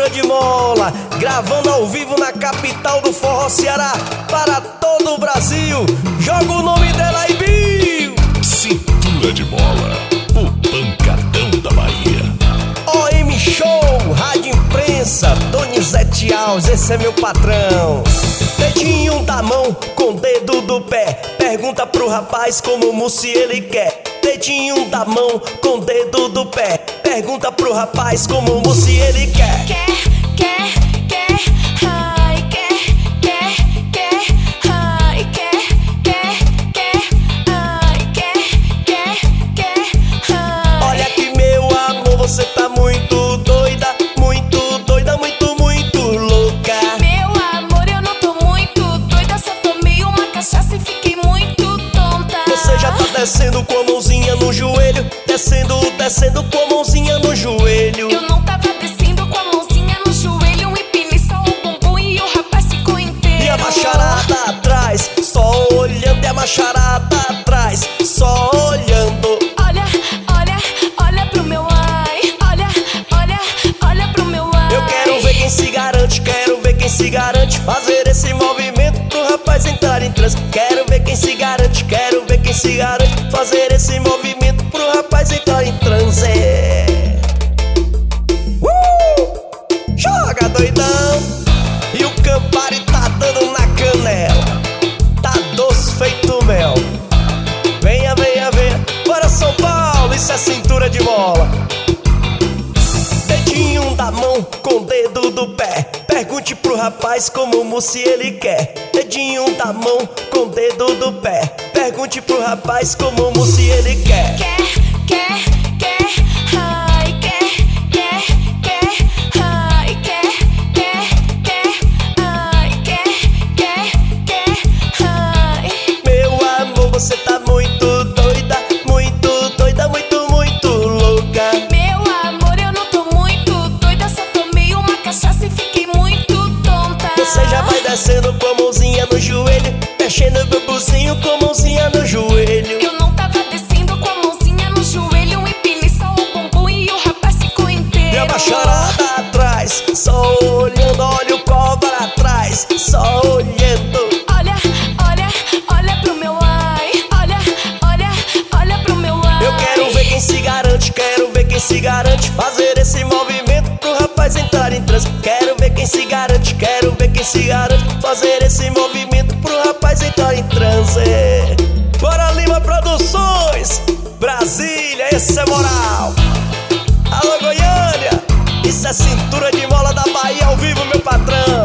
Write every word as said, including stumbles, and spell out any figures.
Cintura de Mola, gravando ao vivo na capital do forró Ceará, para todo o Brasil. Joga o nome dela aí, Bill. Cintura de Mola, o pancadão da Bahia. O M Show, Rádio Imprensa, Donizete Alves, esse é meu patrão. Dedinho da mão com dedo do pé, pergunta pro rapaz como mousse ele quer. Dedinho da mão com dedo do pé, pergunta pro rapaz como mousse ele quer. Quer, quer, quer, ai, quer, quer, quer, ai, quer, quer, quer, ai, quer, quer, quer, ai. Olha que meu amor, você tá muito doida, muito doida, muito, muito louca. Meu amor, eu não tô muito doida, só tomei uma cachaça e fiquei muito tonta. Você já tá descendo com a mãozinha no joelho, descendo, descendo com a mãozinha no joelho. Eu não tava descendo com a mãozinha no joelho, empinei só o bumbum e o rapaz ficou inteiro. E a macharada atrás, só olhando, e a macharada atrás, só olhando. Olha, olha, olha pro meu ai, olha, olha, olha pro meu ai. Eu quero ver quem se garante, quero ver quem se garante fazer esse movimento pro rapaz entrar em transe. Quero ver quem se garante, quero ver quem se garante fazer esse movimento pro rapaz entrar em transe. Uh! Joga, doidão! E o Campari tá dando na canela, tá doce feito mel. Venha, venha, venha, bora São Paulo, isso é cintura de mola. Dedinho da mão com dedo do pé, pergunte pro rapaz como mousse ele quer. Dedinho da mão com dedo do pé, pergunte pro rapaz como mousse ele quer. Quer, quer, quer, ai, quer, quer, quer, ai, quer, quer, quer, ai, quer, quer, quer, ai. Meu amor, você tá muito doida, muito doida, muito, muito louca. Meu amor, eu não tô muito doida, só tomei uma cachaça e fiquei muito tonta. Você já vai descendo com a mãozinha no joelho, mexendo o bubuzinho com a mãozinha no joelho. Eu não tava descendo com a mãozinha no joelho, empinei só o bumbum e o rapaz ficou inteiro. E a macharada atrás, só olhando, olha o cobra atrás, só olhando. Olha, olha, olha pro meu ai, olha, olha, olha pro meu ai. Eu quero ver quem se garante, quero ver quem se garante fazer esse movimento pro rapaz entrar em transe. Quero ver quem se garante, quero ver quem se garante fazer esse movimento pro rapaz entrar em transe. Bora Lima Produções, Brasília, esse é moral. Alô Goiânia, isso é cintura de mola da Bahia ao vivo, meu patrão.